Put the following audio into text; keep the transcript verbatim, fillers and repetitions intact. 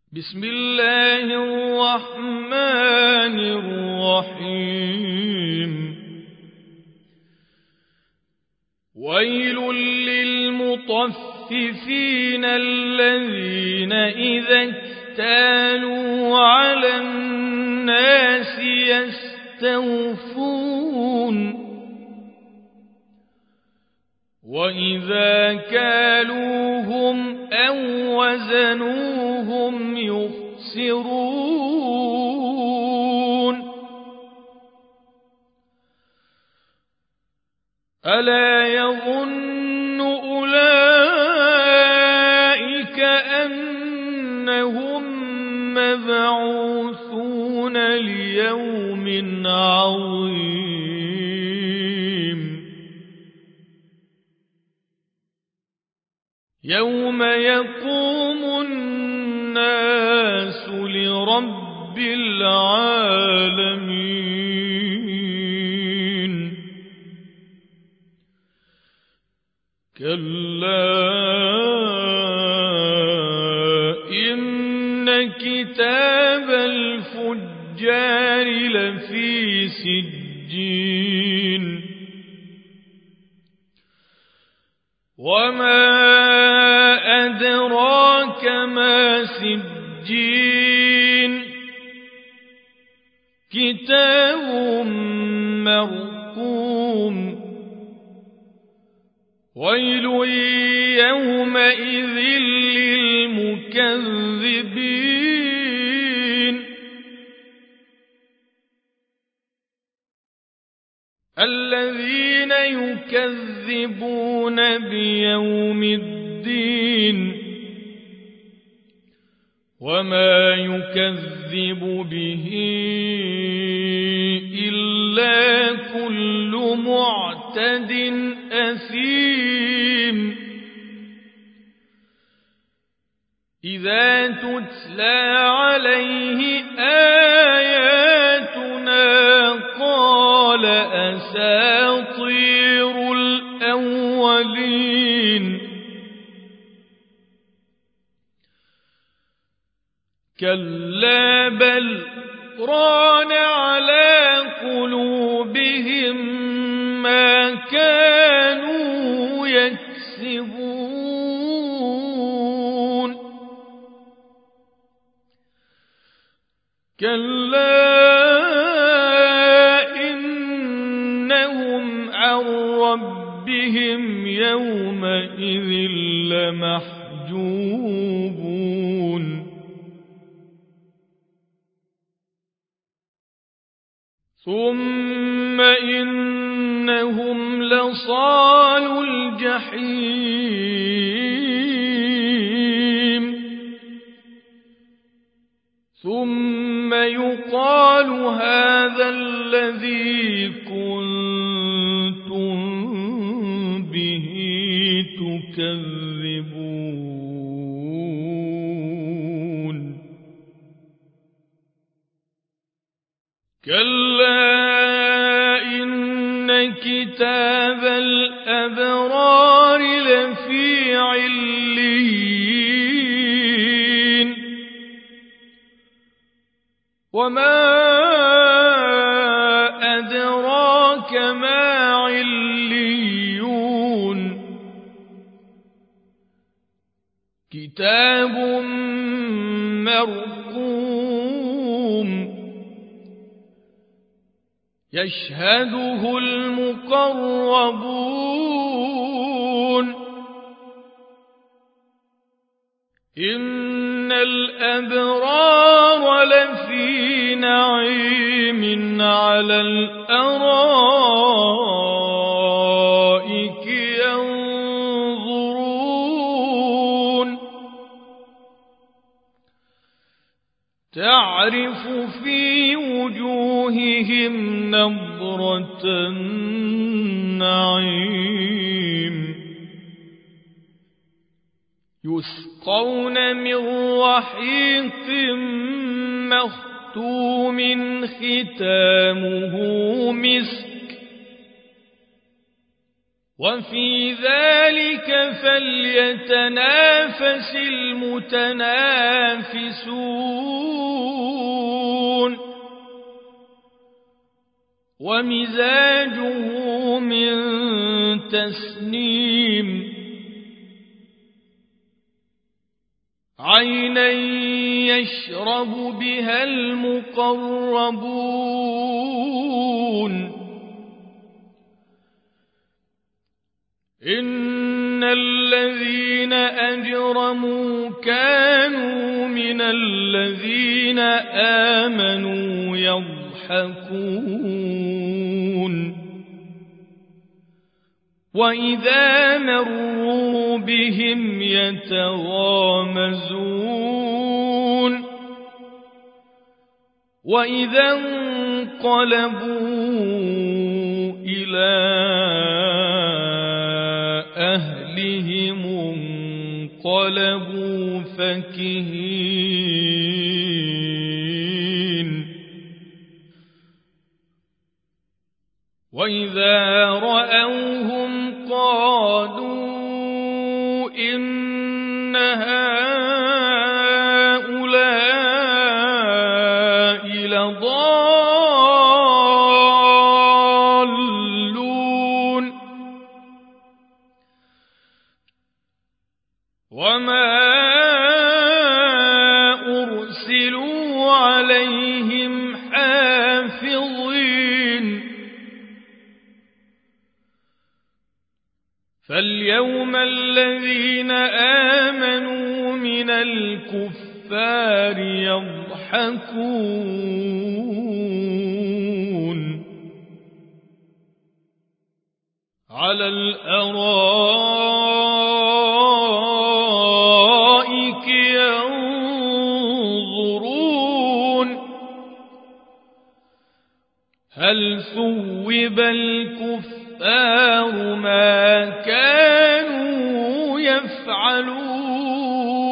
بسم الله الرحمن الرحيم ويل للمطففين الذين إذا اكتالوا على الناس يستوفون وإذا كالوهم أو وزنوهم يخسرون ألا يظن أولئك أنهم مبعوثون ليوم عظيم يوم يقوم الناس لرب العالمين كلا إن كتاب الفجار لفي سجين وما أدراك ما سجين كتاب مرقوم ويل يومئذ للمكذبين الذين يكذبون بيوم الدين وما يكذب به إلا كل معتد أثيم إذا تتلى عليه آياتنا قال أساطير الأولين كلا بل ران على قلوبهم ما كانوا يكسبون كلا إنهم عن ربهم يومئذ لمحجوبون ثم إنهم لصالو الجحيم ثم يقال هذا الذي كنتم به تكذبون كلا إن كتاب الأبرار لفي عليين وما أدراك ما عليون كتاب مرقوم يشهده المقربون إن الأبرار لفي نعيم على الأرائك ينظرون تعرف في وجوههم نضرة النعيم يسقون من رحيق مختوم ختامه مسك وفي ذلك فليتنافس المتنافسون ومزاجه من تسنيم عينا يشرب بها المقربون إن الذين أجرموا كانوا من الذين آمنوا يضحكون وإذا مروا بهم يتغامزون وإذا انقلبوا إلى أهلهم انقلبوا فكهين وإذا رأوهم قالوا إن هؤلاء لضالون وما أرسلوا عليهم حافظين فاليوم الذين آمنوا من الكفار يضحكون على الأرائك ينظرون هل ثوب الكفار ما كانوا يفعلون